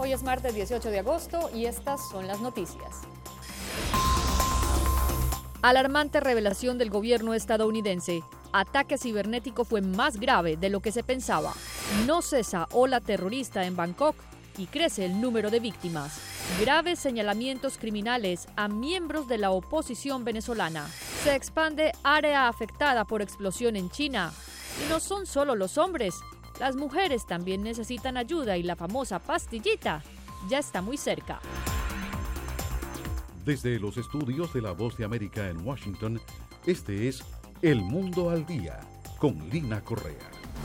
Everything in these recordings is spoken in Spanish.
Hoy es martes 18 de agosto y estas son las noticias. Alarmante revelación del gobierno estadounidense. Ataque cibernético fue más grave de lo que se pensaba. No cesa ola terrorista en Bangkok y crece el número de víctimas. Graves señalamientos criminales a miembros de la oposición venezolana. Se expande área afectada por explosión en China. Y no son solo los hombres. Las mujeres también necesitan ayuda y la famosa pastillita ya está muy cerca. Desde los estudios de La Voz de América en Washington, este es El Mundo al Día, con Lina Correa.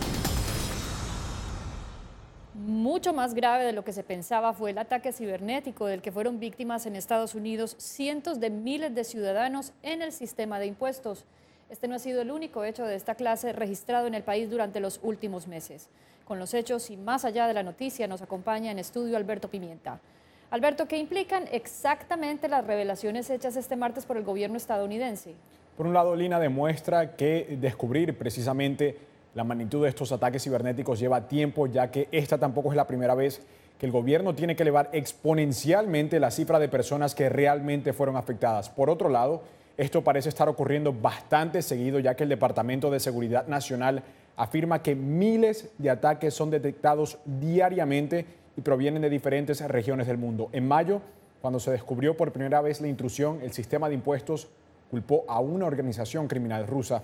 Mucho más grave de lo que se pensaba fue el ataque cibernético del que fueron víctimas en Estados Unidos cientos de miles de ciudadanos en el sistema de impuestos. Este no ha sido el único hecho de esta clase registrado en el país durante los últimos meses. Con los hechos y más allá de la noticia nos acompaña en estudio Alberto Pimienta. Alberto, ¿qué implican exactamente las revelaciones hechas este martes por el gobierno estadounidense? Por un lado, Lina, demuestra que descubrir precisamente la magnitud de estos ataques cibernéticos lleva tiempo, ya que esta tampoco es la primera vez que el gobierno tiene que elevar exponencialmente la cifra de personas que realmente fueron afectadas. Por otro lado, esto parece estar ocurriendo bastante seguido, ya que el Departamento de Seguridad Nacional afirma que miles de ataques son detectados diariamente y provienen de diferentes regiones del mundo. En mayo, cuando se descubrió por primera vez la intrusión, el sistema de impuestos culpó a una organización criminal rusa.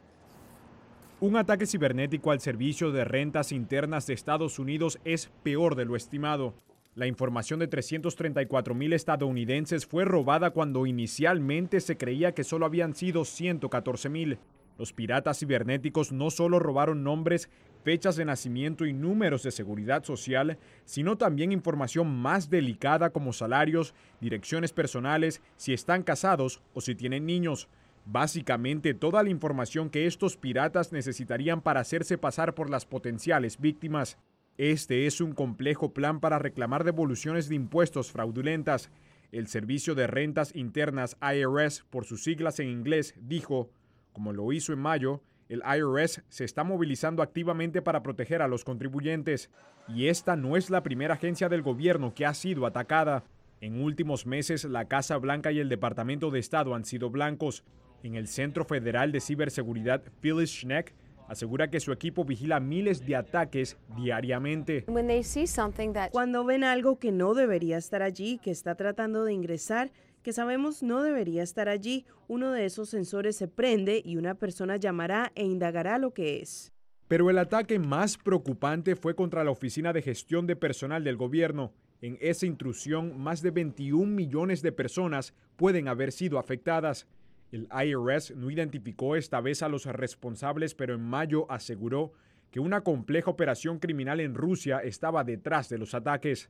Un ataque cibernético al Servicio de Rentas Internas de Estados Unidos es peor de lo estimado. La información de 334,000 estadounidenses fue robada cuando inicialmente se creía que solo habían sido 114,000. Los piratas cibernéticos no solo robaron nombres, fechas de nacimiento y números de seguridad social, sino también información más delicada como salarios, direcciones personales, si están casados o si tienen niños. Básicamente toda la información que estos piratas necesitarían para hacerse pasar por las potenciales víctimas. Este es un complejo plan para reclamar devoluciones de impuestos fraudulentas. El Servicio de Rentas Internas IRS, por sus siglas en inglés, dijo, como lo hizo en mayo, el IRS se está movilizando activamente para proteger a los contribuyentes. Y esta no es la primera agencia del gobierno que ha sido atacada. En últimos meses, la Casa Blanca y el Departamento de Estado han sido blancos. En el Centro Federal de Ciberseguridad, Phyllis Schneck asegura que su equipo vigila miles de ataques diariamente. Cuando ven algo que no debería estar allí, que está tratando de ingresar, que sabemos no debería estar allí, uno de esos sensores se prende y una persona llamará e indagará lo que es. Pero el ataque más preocupante fue contra la Oficina de Gestión de Personal del gobierno. En esa intrusión, más de 21 millones de personas pueden haber sido afectadas. El IRS no identificó esta vez a los responsables, pero en mayo aseguró que una compleja operación criminal en Rusia estaba detrás de los ataques.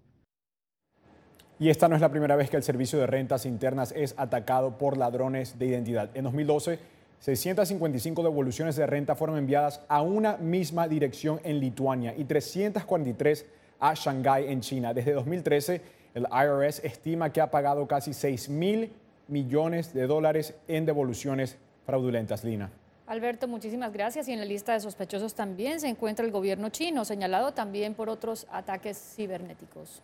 Y esta no es la primera vez que el Servicio de Rentas Internas es atacado por ladrones de identidad. En 2012, 655 devoluciones de renta fueron enviadas a una misma dirección en Lituania y 343 a Shanghái, en China. Desde 2013, el IRS estima que ha pagado casi 6,000 millones de dólares en devoluciones fraudulentas. Lina. Alberto, muchísimas gracias. Y en la lista de sospechosos también se encuentra el gobierno chino, señalado también por otros ataques cibernéticos.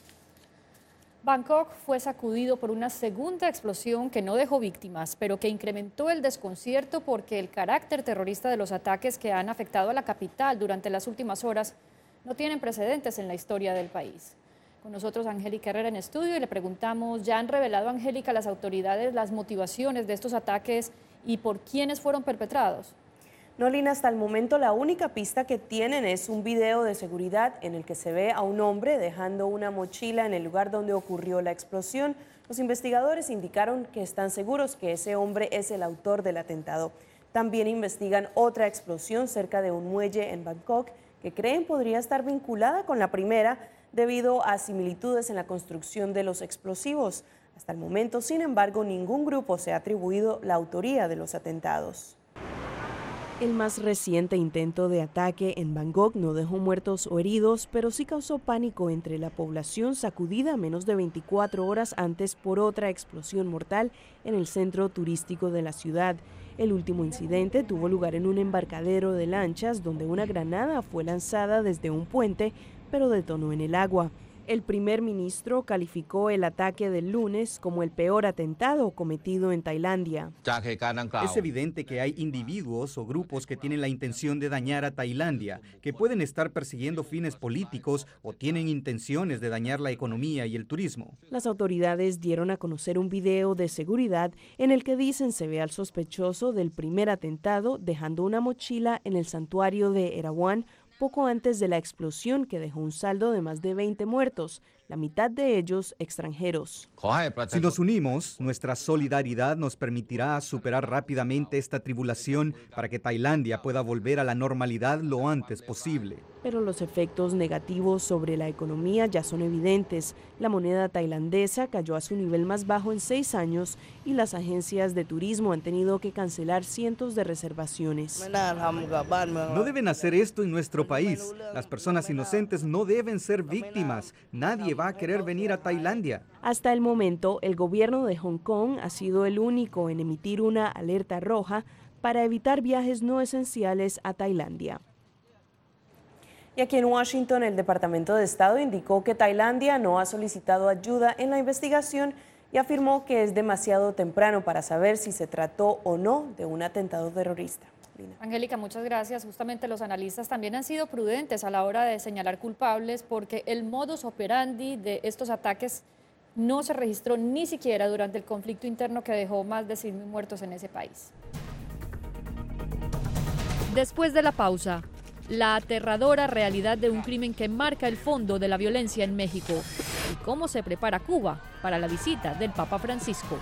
Bangkok fue sacudido por una segunda explosión que no dejó víctimas, pero que incrementó el desconcierto porque el carácter terrorista de los ataques que han afectado a la capital durante las últimas horas no tienen precedentes en la historia del país. Con nosotros Angélica Herrera en estudio y le preguntamos, ¿ya han revelado, Angélica, las autoridades las motivaciones de estos ataques y por quiénes fueron perpetrados? No, Lina, hasta el momento la única pista que tienen es un video de seguridad en el que se ve a un hombre dejando una mochila en el lugar donde ocurrió la explosión. Los investigadores indicaron que están seguros que ese hombre es el autor del atentado. También investigan otra explosión cerca de un muelle en Bangkok que creen podría estar vinculada con la primera debido a similitudes en la construcción de los explosivos. Hasta el momento, sin embargo, ningún grupo se ha atribuido la autoría de los atentados. El más reciente intento de ataque en Bangkok no dejó muertos o heridos, pero sí causó pánico entre la población, sacudida menos de 24 horas antes por otra explosión mortal en el centro turístico de la ciudad. El último incidente tuvo lugar en un embarcadero de lanchas donde una granada fue lanzada desde un puente, pero detonó en el agua. El primer ministro calificó el ataque del lunes como el peor atentado cometido en Tailandia. Es evidente que hay individuos o grupos que tienen la intención de dañar a Tailandia, que pueden estar persiguiendo fines políticos o tienen intenciones de dañar la economía y el turismo. Las autoridades dieron a conocer un video de seguridad en el que dicen se ve al sospechoso del primer atentado dejando una mochila en el santuario de Erawan poco antes de la explosión que dejó un saldo de más de 20 muertos, la mitad de ellos extranjeros. Si nos unimos, nuestra solidaridad nos permitirá superar rápidamente esta tribulación para que Tailandia pueda volver a la normalidad lo antes posible. Pero los efectos negativos sobre la economía ya son evidentes. La moneda tailandesa cayó a su nivel más bajo en 6 años y las agencias de turismo han tenido que cancelar cientos de reservaciones. No deben hacer esto en nuestro país. Las personas inocentes no deben ser víctimas. Nadie va a querer venir a Tailandia. Hasta el momento, el gobierno de Hong Kong ha sido el único en emitir una alerta roja para evitar viajes no esenciales a Tailandia. Y aquí en Washington, el Departamento de Estado indicó que Tailandia no ha solicitado ayuda en la investigación y afirmó que es demasiado temprano para saber si se trató o no de un atentado terrorista. Angélica, muchas gracias. Justamente los analistas también han sido prudentes a la hora de señalar culpables porque el modus operandi de estos ataques no se registró ni siquiera durante el conflicto interno que dejó más de 100.000 muertos en ese país. Después de la pausa, la aterradora realidad de un crimen que marca el fondo de la violencia en México y cómo se prepara Cuba para la visita del Papa Francisco.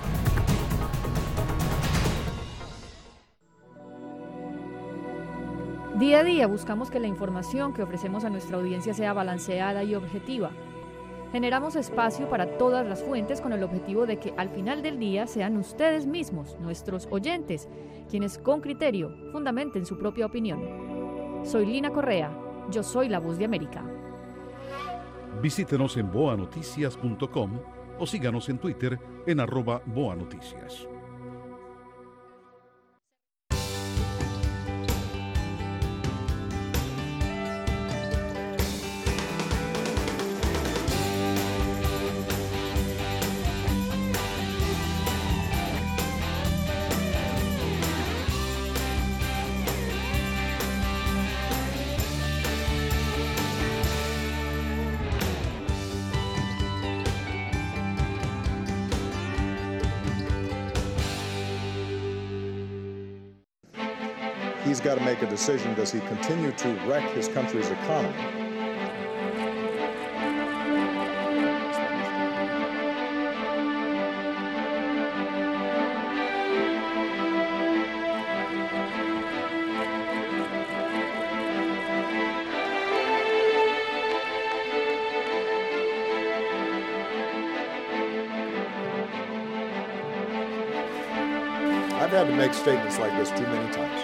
Día a día buscamos que la información que ofrecemos a nuestra audiencia sea balanceada y objetiva. Generamos espacio para todas las fuentes con el objetivo de que al final del día sean ustedes mismos, nuestros oyentes, quienes con criterio fundamenten su propia opinión. Soy Lina Correa, yo soy la Voz de América. Visítenos en boanoticias.com o síganos en Twitter en @boanoticias. He's got to make a decision. Does he continue to wreck his country's economy? I've had to make statements like this too many times.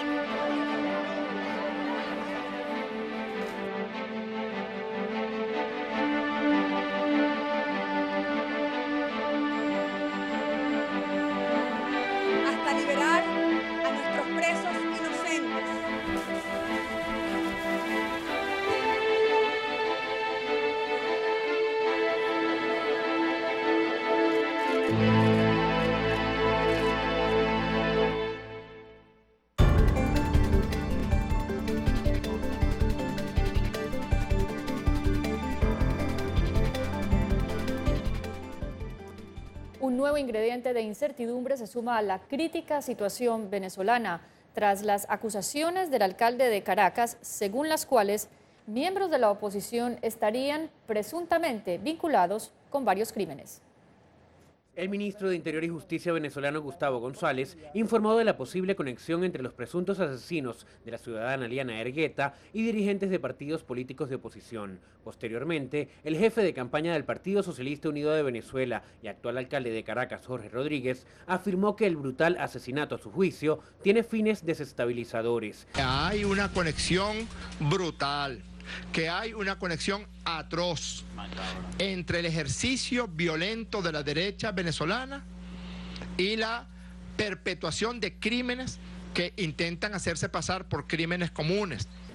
Un nuevo ingrediente de incertidumbre se suma a la crítica situación venezolana tras las acusaciones del alcalde de Caracas, según las cuales miembros de la oposición estarían presuntamente vinculados con varios crímenes. El ministro de Interior y Justicia venezolano Gustavo González informó de la posible conexión entre los presuntos asesinos de la ciudadana Liana Ergueta y dirigentes de partidos políticos de oposición. Posteriormente, el jefe de campaña del Partido Socialista Unido de Venezuela y actual alcalde de Caracas, Jorge Rodríguez, afirmó que el brutal asesinato, a su juicio, tiene fines desestabilizadores. Hay una conexión brutal, que hay una conexión atroz entre el ejercicio violento de la derecha venezolana y la perpetuación de crímenes que intentan hacerse pasar por crímenes comunes.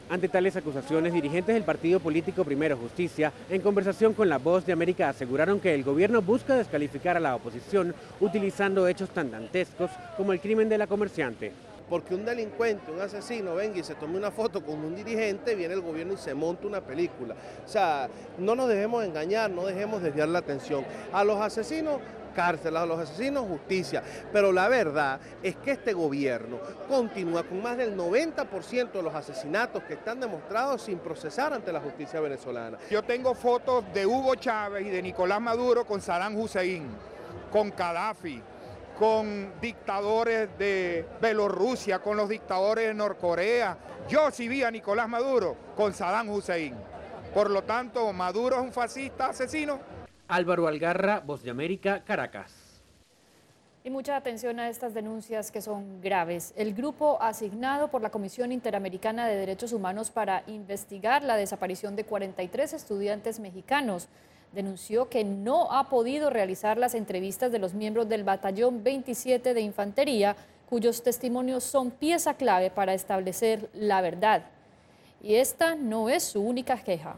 Ante tales acusaciones, dirigentes del partido político Primero Justicia, en conversación con La Voz de América, aseguraron que el gobierno busca descalificar a la oposición utilizando hechos tan dantescos como el crimen de la comerciante. Porque un delincuente, un asesino, venga y se tome una foto con un dirigente, viene el gobierno y se monta una película. O sea, no nos dejemos engañar, no dejemos desviar la atención. A los asesinos, cárcel, a los asesinos, justicia. Pero la verdad es que este gobierno continúa con más del 90% de los asesinatos que están demostrados sin procesar ante la justicia venezolana. Yo tengo fotos de Hugo Chávez y de Nicolás Maduro con Saddam Hussein, con Gaddafi, con dictadores de Bielorrusia, con los dictadores de Norcorea. Yo sí vi a Nicolás Maduro con Saddam Hussein. Por lo tanto, Maduro es un fascista asesino. Álvaro Algarra, Voz de América, Caracas. Y mucha atención a estas denuncias que son graves. El grupo asignado por la Comisión Interamericana de Derechos Humanos para investigar la desaparición de 43 estudiantes mexicanos denunció que no ha podido realizar las entrevistas de los miembros del Batallón 27 de Infantería, cuyos testimonios son pieza clave para establecer la verdad. Y esta no es su única queja.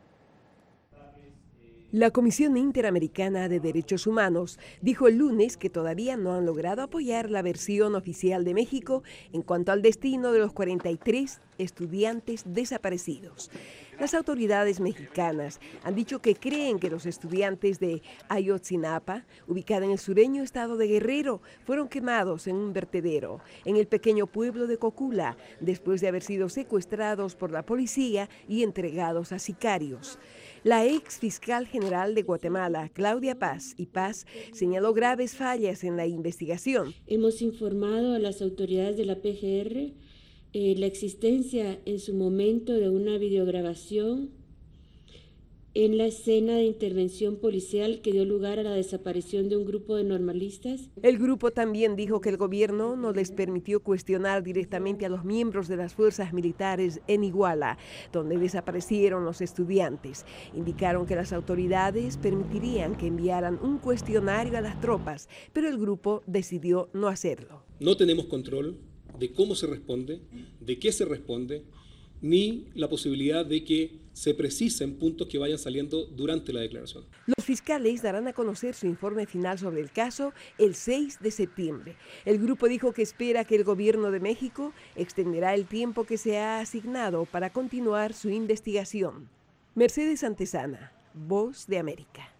La Comisión Interamericana de Derechos Humanos dijo el lunes que todavía no han logrado apoyar la versión oficial de México en cuanto al destino de los 43 estudiantes desaparecidos. Las autoridades mexicanas han dicho que creen que los estudiantes de Ayotzinapa, ubicada en el sureño estado de Guerrero, fueron quemados en un vertedero en el pequeño pueblo de Cocula, después de haber sido secuestrados por la policía y entregados a sicarios. La ex fiscal general de Guatemala, Claudia Paz señaló graves fallas en la investigación. Hemos informado a las autoridades de la PGR la existencia en su momento de una videograbación en la escena de intervención policial que dio lugar a la desaparición de un grupo de normalistas. El grupo también dijo que el gobierno no les permitió cuestionar directamente a los miembros de las fuerzas militares en Iguala, donde desaparecieron los estudiantes. Indicaron que las autoridades permitirían que enviaran un cuestionario a las tropas, pero el grupo decidió no hacerlo. No tenemos control de cómo se responde, de qué se responde, ni la posibilidad de que se precisen puntos que vayan saliendo durante la declaración. Los fiscales darán a conocer su informe final sobre el caso el 6 de septiembre. El grupo dijo que espera que el gobierno de México extenderá el tiempo que se ha asignado para continuar su investigación. Mercedes Antesana, Voz de América.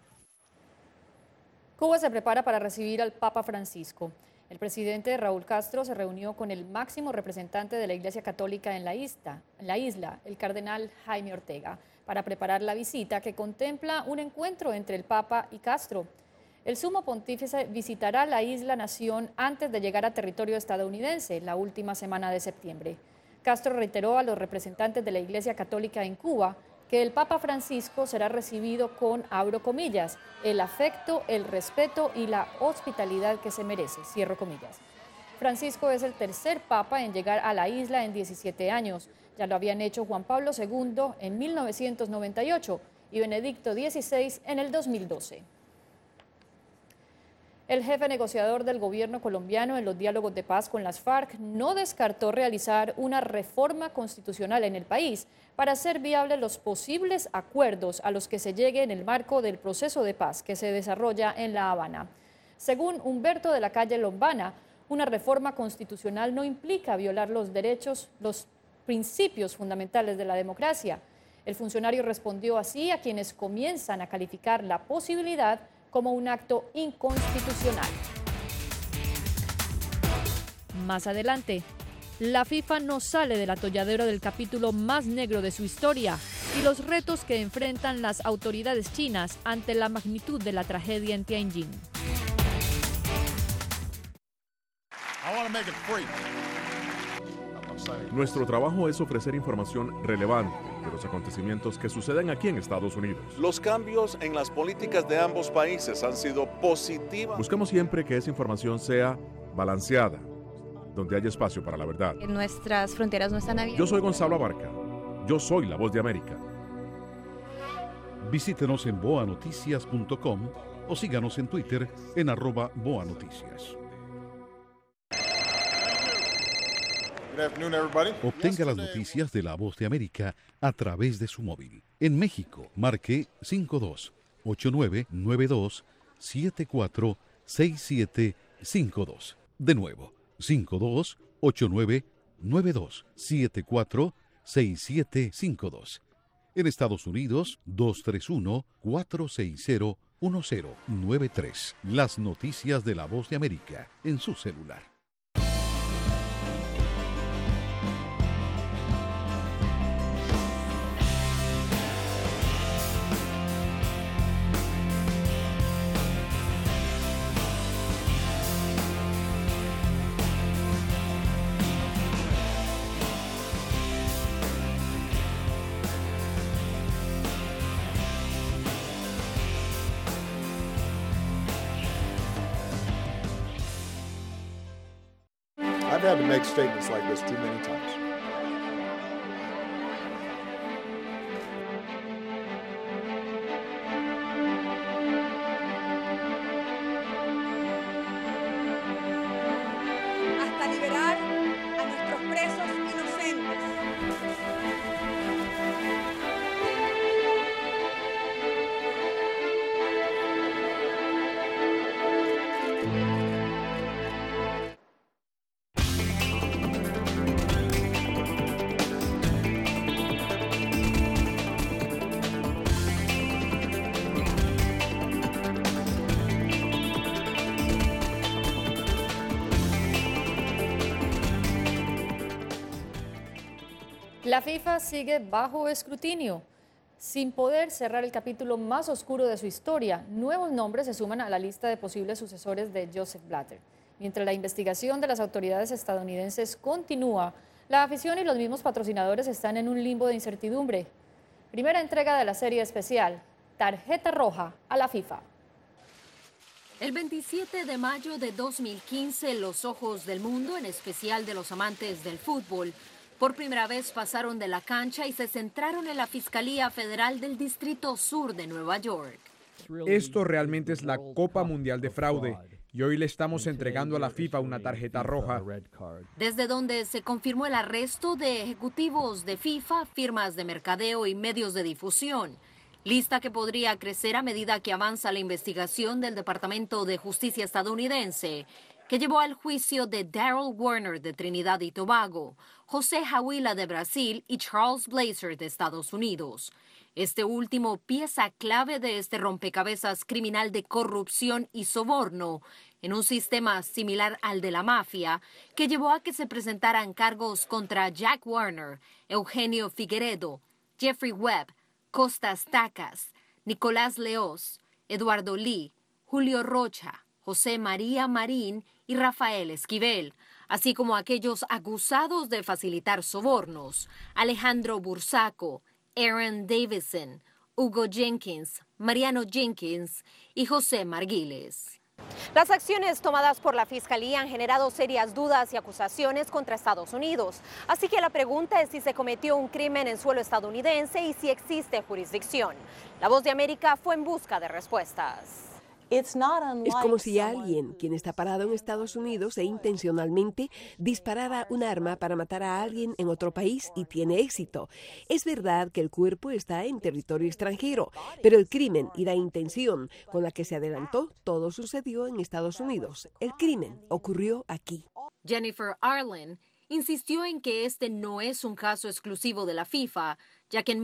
Cuba se prepara para recibir al Papa Francisco. El presidente Raúl Castro se reunió con el máximo representante de la Iglesia Católica en la isla, el cardenal Jaime Ortega, para preparar la visita que contempla un encuentro entre el Papa y Castro. El sumo pontífice visitará la isla-nación antes de llegar a territorio estadounidense la última semana de septiembre. Castro reiteró a los representantes de la Iglesia Católica en Cuba que el Papa Francisco será recibido con, abro comillas, el afecto, el respeto y la hospitalidad que se merece, cierro comillas. Francisco es el tercer papa en llegar a la isla en 17 años. Ya lo habían hecho Juan Pablo II en 1998 y Benedicto XVI en el 2012. El jefe negociador del gobierno colombiano en los diálogos de paz con las FARC no descartó realizar una reforma constitucional en el país para hacer viables los posibles acuerdos a los que se llegue en el marco del proceso de paz que se desarrolla en La Habana. Según Humberto de la Calle Lombana, una reforma constitucional no implica violar los derechos, los principios fundamentales de la democracia. El funcionario respondió así a quienes comienzan a calificar la posibilidad como un acto inconstitucional. Más adelante, la FIFA no sale del atolladero del capítulo más negro de su historia y los retos que enfrentan las autoridades chinas ante la magnitud de la tragedia en Tianjin. Nuestro trabajo es ofrecer información relevante de los acontecimientos que suceden aquí en Estados Unidos. Los cambios en las políticas de ambos países han sido positivos. Buscamos siempre que esa información sea balanceada, donde haya espacio para la verdad. Nuestras fronteras no están abiertas. Yo soy Gonzalo Abarca. Yo soy La Voz de América. Visítenos en boanoticias.com o síganos en Twitter en @boanoticias. Obtenga las noticias de La Voz de América a través de su móvil. En México, marque 52-8992-746752. De nuevo, 52-8992-746752. En Estados Unidos, 231-460-1093. Las noticias de La Voz de América en su celular. I've had to make statements like this too many times. Hasta liberar a nuestros presos inocentes. La FIFA sigue bajo escrutinio. Sin poder cerrar el capítulo más oscuro de su historia, nuevos nombres se suman a la lista de posibles sucesores de Joseph Blatter. Mientras la investigación de las autoridades estadounidenses continúa, la afición y los mismos patrocinadores están en un limbo de incertidumbre. Primera entrega de la serie especial, Tarjeta Roja a la FIFA. El 27 de mayo de 2015, los ojos del mundo, en especial de los amantes del fútbol, por primera vez pasaron de la cancha y se centraron en la Fiscalía Federal del Distrito Sur de Nueva York. Esto realmente es la Copa Mundial de Fraude y hoy le estamos entregando a la FIFA una tarjeta roja. Desde donde se confirmó el arresto de ejecutivos de FIFA, firmas de mercadeo y medios de difusión. Lista que podría crecer a medida que avanza la investigación del Departamento de Justicia estadounidense, que llevó al juicio de Daryl Warner de Trinidad y Tobago, José Hawilah de Brasil y Charles Blazer de Estados Unidos. Este último, pieza clave de este rompecabezas criminal de corrupción y soborno, en un sistema similar al de la mafia, que llevó a que se presentaran cargos contra Jack Warner, Eugenio Figueredo, Jeffrey Webb, Costas Tacas, Nicolás Leós, Eduardo Lee, Julio Rocha, José María Marín y Rafael Esquivel, así como aquellos acusados de facilitar sobornos, Alejandro Bursaco, Aaron Davison, Hugo Jenkins, Mariano Jenkins y José Marguiles. Las acciones tomadas por la Fiscalía han generado serias dudas y acusaciones contra Estados Unidos. Así que la pregunta es si se cometió un crimen en suelo estadounidense y si existe jurisdicción. La Voz de América fue en busca de respuestas. Es como si alguien, quien está parado en Estados Unidos e intencionalmente disparara un arma para matar a alguien en otro país y tiene éxito. Es verdad que el cuerpo está en territorio extranjero, pero el crimen y la intención con la que se adelantó, todo sucedió en Estados Unidos. El crimen ocurrió aquí. Jennifer Arlen insistió en que este no es un caso exclusivo de la FIFA, ya que en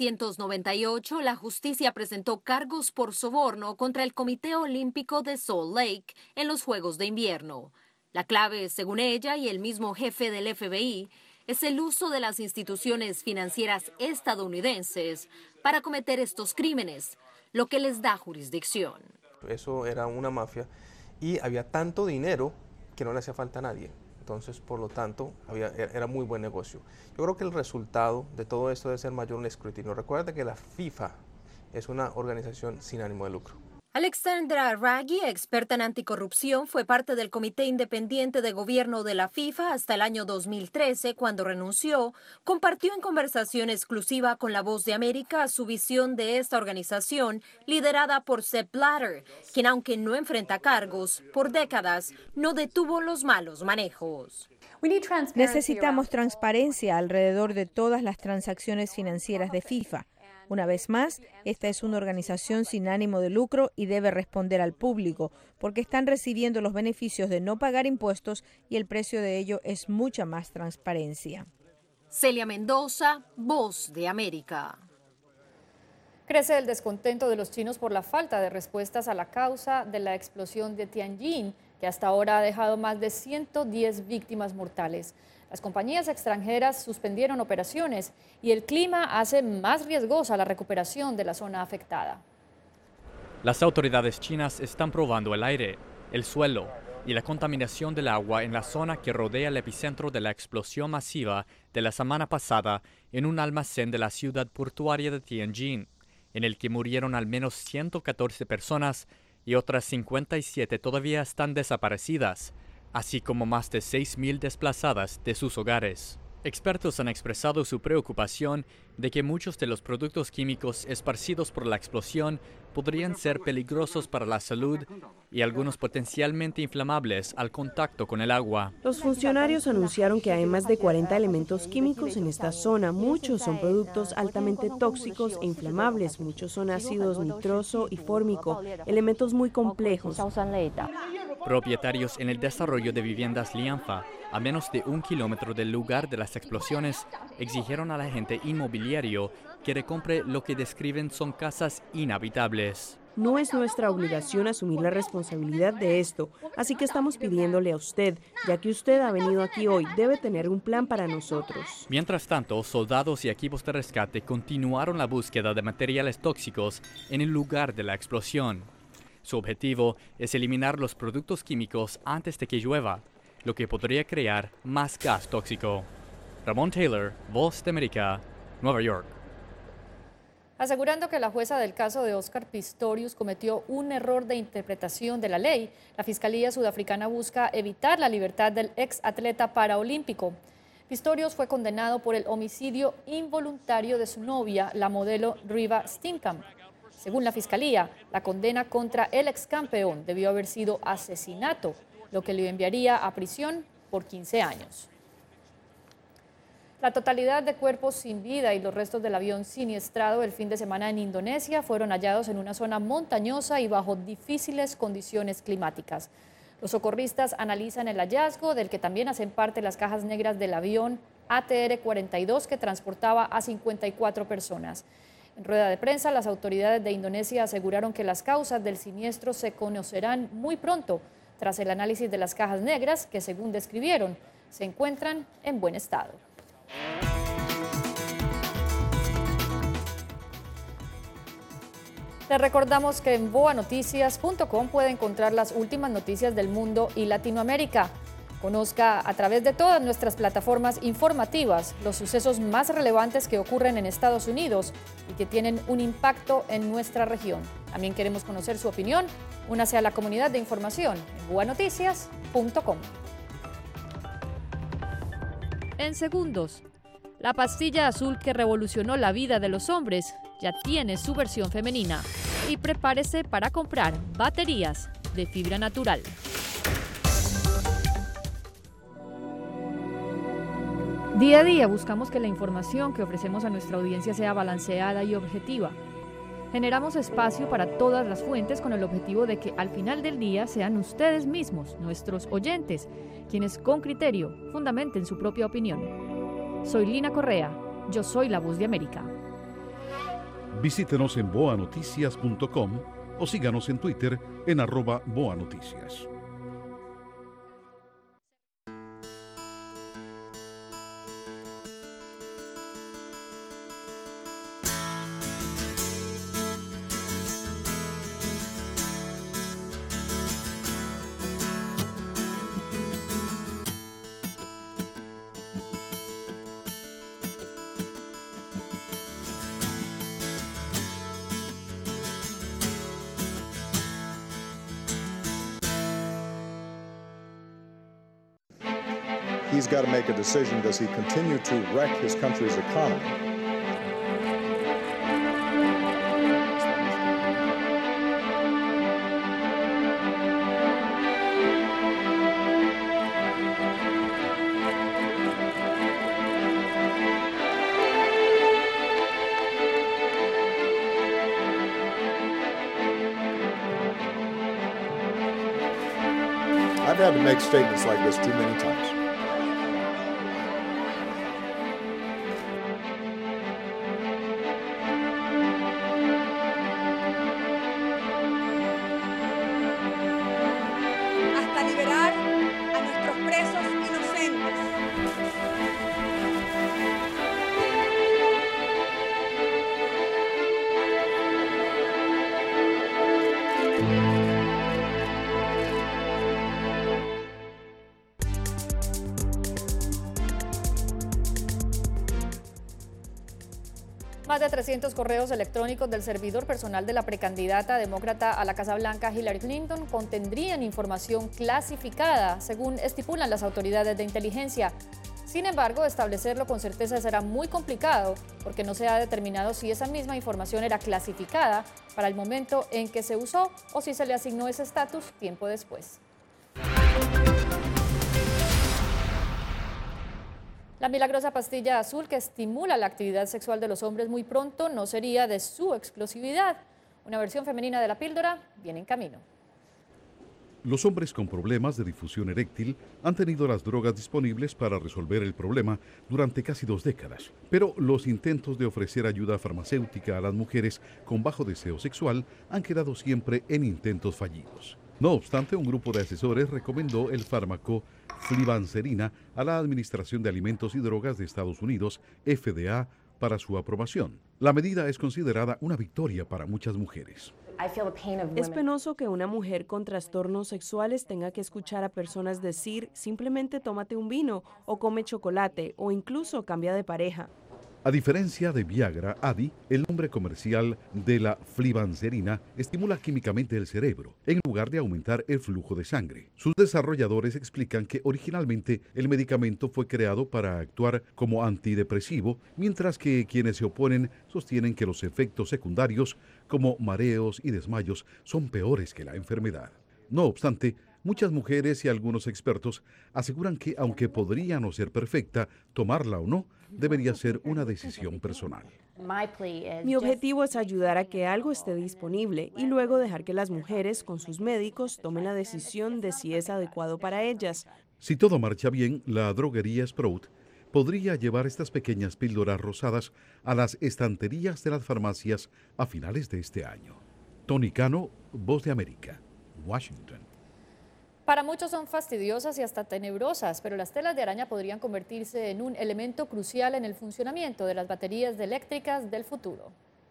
1998 la justicia presentó cargos por soborno contra el Comité Olímpico de Salt Lake en los Juegos de Invierno. La clave, según ella y el mismo jefe del FBI, es el uso de las instituciones financieras estadounidenses para cometer estos crímenes, lo que les da jurisdicción. Eso era una mafia y había tanto dinero que no le hacía falta a nadie. Entonces, por lo tanto, era muy buen negocio. Yo creo que el resultado de todo esto debe ser mayor un escrutinio. Recuerda que la FIFA es una organización sin ánimo de lucro. Alexandra Raggi, experta en anticorrupción, fue parte del Comité Independiente de Gobierno de la FIFA hasta el año 2013, cuando renunció. Compartió en conversación exclusiva con La Voz de América su visión de esta organización liderada por Sepp Blatter, quien, aunque no enfrenta cargos, por décadas no detuvo los malos manejos. Necesitamos transparencia alrededor de todas las transacciones financieras de FIFA. Una vez más, esta es una organización sin ánimo de lucro y debe responder al público, porque están recibiendo los beneficios de no pagar impuestos y el precio de ello es mucha más transparencia. Celia Mendoza, Voz de América. Crece el descontento de los chinos por la falta de respuestas a la causa de la explosión de Tianjin, que hasta ahora ha dejado más de 110 víctimas mortales. Las compañías extranjeras suspendieron operaciones y el clima hace más riesgosa la recuperación de la zona afectada. Las autoridades chinas están probando el aire, el suelo y la contaminación del agua en la zona que rodea el epicentro de la explosión masiva de la semana pasada en un almacén de la ciudad portuaria de Tianjin, en el que murieron al menos 114 personas y otras 57 todavía están desaparecidas, así como más de 6.000 desplazadas de sus hogares. Expertos han expresado su preocupación de que muchos de los productos químicos esparcidos por la explosión podrían ser peligrosos para la salud y algunos potencialmente inflamables al contacto con el agua. Los funcionarios anunciaron que hay más de 40 elementos químicos en esta zona. Muchos son productos altamente tóxicos e inflamables. Muchos son ácidos nitroso y fórmico, elementos muy complejos. Propietarios en el desarrollo de viviendas Lianfa, a menos de 1 kilómetro del lugar de las explosiones, exigieron al agente inmobiliario que recompre lo que describen son casas inhabitables. No es nuestra obligación asumir la responsabilidad de esto, así que estamos pidiéndole a usted, ya que usted ha venido aquí hoy, debe tener un plan para nosotros. Mientras tanto, soldados y equipos de rescate continuaron la búsqueda de materiales tóxicos en el lugar de la explosión. Su objetivo es eliminar los productos químicos antes de que llueva, lo que podría crear más gas tóxico. Ramón Taylor, Voz de América, Nueva York. Asegurando que la jueza del caso de Oscar Pistorius cometió un error de interpretación de la ley, la Fiscalía Sudafricana busca evitar la libertad del ex atleta paraolímpico. Pistorius fue condenado por el homicidio involuntario de su novia, la modelo Riva Steenkamp. Según la Fiscalía, la condena contra el ex campeón debió haber sido asesinato, lo que le enviaría a prisión por 15 años. La totalidad de cuerpos sin vida y los restos del avión siniestrado el fin de semana en Indonesia fueron hallados en una zona montañosa y bajo difíciles condiciones climáticas. Los socorristas analizan el hallazgo, del que también hacen parte las cajas negras del avión ATR-42 que transportaba a 54 personas. En rueda de prensa, las autoridades de Indonesia aseguraron que las causas del siniestro se conocerán muy pronto, tras el análisis de las cajas negras que, según describieron, se encuentran en buen estado. Les recordamos que en boanoticias.com puede encontrar las últimas noticias del mundo y Latinoamérica. Conozca a través de todas nuestras plataformas informativas los sucesos más relevantes que ocurren en Estados Unidos y que tienen un impacto en nuestra región. También queremos conocer su opinión. Únase a la comunidad de información en boanoticias.com. En segundos, la pastilla azul que revolucionó la vida de los hombres ya tiene su versión femenina. Y prepárese para comprar baterías de fibra natural. Día a día buscamos que la información que ofrecemos a nuestra audiencia sea balanceada y objetiva. Generamos espacio para todas las fuentes con el objetivo de que al final del día sean ustedes mismos, nuestros oyentes, quienes con criterio fundamenten su propia opinión. Soy Lina Correa, yo soy la Voz de América. Visítenos en boanoticias.com o síganos en Twitter en @boanoticias. He's got to make a decision. Does he continue to wreck his country's economy? I've had to make statements like this too many times. Hasta liberar a nuestros presos inocentes. Más de 300 correos electrónicos del servidor personal de la precandidata demócrata a la Casa Blanca, Hillary Clinton, contendrían información clasificada, según estipulan las autoridades de inteligencia. Sin embargo, establecerlo con certeza será muy complicado, porque no se ha determinado si esa misma información era clasificada para el momento en que se usó o si se le asignó ese estatus tiempo después. La milagrosa pastilla azul que estimula la actividad sexual de los hombres muy pronto no sería de su exclusividad. Una versión femenina de la píldora viene en camino. Los hombres con problemas de difusión eréctil han tenido las drogas disponibles para resolver el problema durante casi 2 décadas. Pero los intentos de ofrecer ayuda farmacéutica a las mujeres con bajo deseo sexual han quedado siempre en intentos fallidos. No obstante, un grupo de asesores recomendó el fármaco flibanserina a la Administración de Alimentos y Drogas de Estados Unidos, FDA, para su aprobación. La medida es considerada una victoria para muchas mujeres. Es penoso que una mujer con trastornos sexuales tenga que escuchar a personas decir simplemente tómate un vino o come chocolate o incluso cambia de pareja. A diferencia de Viagra, Adi, el nombre comercial de la flibanserina, estimula químicamente el cerebro, en lugar de aumentar el flujo de sangre. Sus desarrolladores explican que originalmente el medicamento fue creado para actuar como antidepresivo, mientras que quienes se oponen sostienen que los efectos secundarios, como mareos y desmayos, son peores que la enfermedad. No obstante, muchas mujeres y algunos expertos aseguran que, aunque podría no ser perfecta, tomarla o no, debería ser una decisión personal. Mi objetivo es ayudar a que algo esté disponible y luego dejar que las mujeres con sus médicos tomen la decisión de si es adecuado para ellas. Si todo marcha bien, la droguería Sprout podría llevar estas pequeñas píldoras rosadas a las estanterías de las farmacias a finales de este año. Tony Cano, Voz de América, Washington. Para muchos son fastidiosas y hasta tenebrosas, pero las telas de araña podrían convertirse en un elemento crucial en el funcionamiento de las baterías eléctricas del futuro.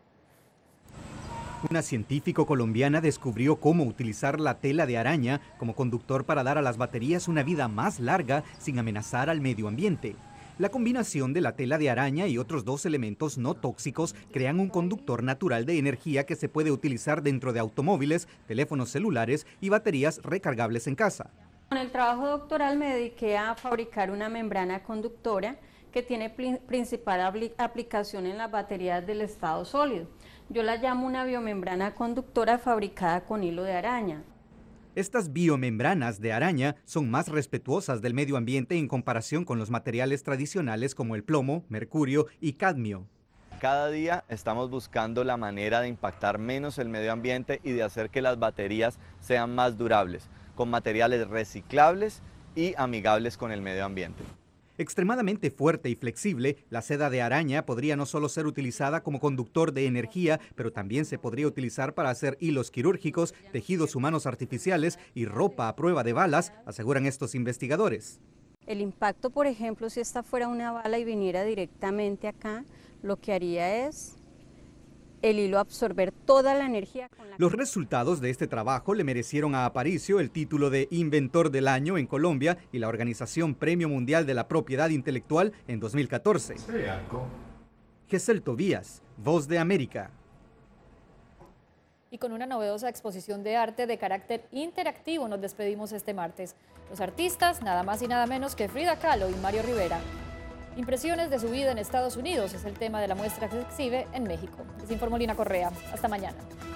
Una científico colombiana descubrió cómo utilizar la tela de araña como conductor para dar a las baterías una vida más larga sin amenazar al medio ambiente. La combinación de la tela de araña y otros 2 elementos no tóxicos crean un conductor natural de energía que se puede utilizar dentro de automóviles, teléfonos celulares y baterías recargables en casa. Con el trabajo doctoral me dediqué a fabricar una membrana conductora que tiene principal aplicación en las baterías del estado sólido. Yo la llamo una biomembrana conductora fabricada con hilo de araña. Estas biomembranas de araña son más respetuosas del medio ambiente en comparación con los materiales tradicionales como el plomo, mercurio y cadmio. Cada día estamos buscando la manera de impactar menos el medio ambiente y de hacer que las baterías sean más durables, con materiales reciclables y amigables con el medio ambiente. Extremadamente fuerte y flexible, la seda de araña podría no solo ser utilizada como conductor de energía, pero también se podría utilizar para hacer hilos quirúrgicos, tejidos humanos artificiales y ropa a prueba de balas, aseguran estos investigadores. El impacto, por ejemplo, si esta fuera una bala y viniera directamente acá, lo que haría es el hilo absorber toda la energía. Los resultados de este trabajo le merecieron a Aparicio el título de Inventor del Año en Colombia y la organización Premio Mundial de la Propiedad Intelectual en 2014. Gesell Tobías, Voz de América. Y con una novedosa exposición de arte de carácter interactivo nos despedimos este martes. Los artistas, nada más y nada menos que Frida Kahlo y Mario Rivera. Impresiones de su vida en Estados Unidos es el tema de la muestra que se exhibe en México. Les informó Lina Correa. Hasta mañana.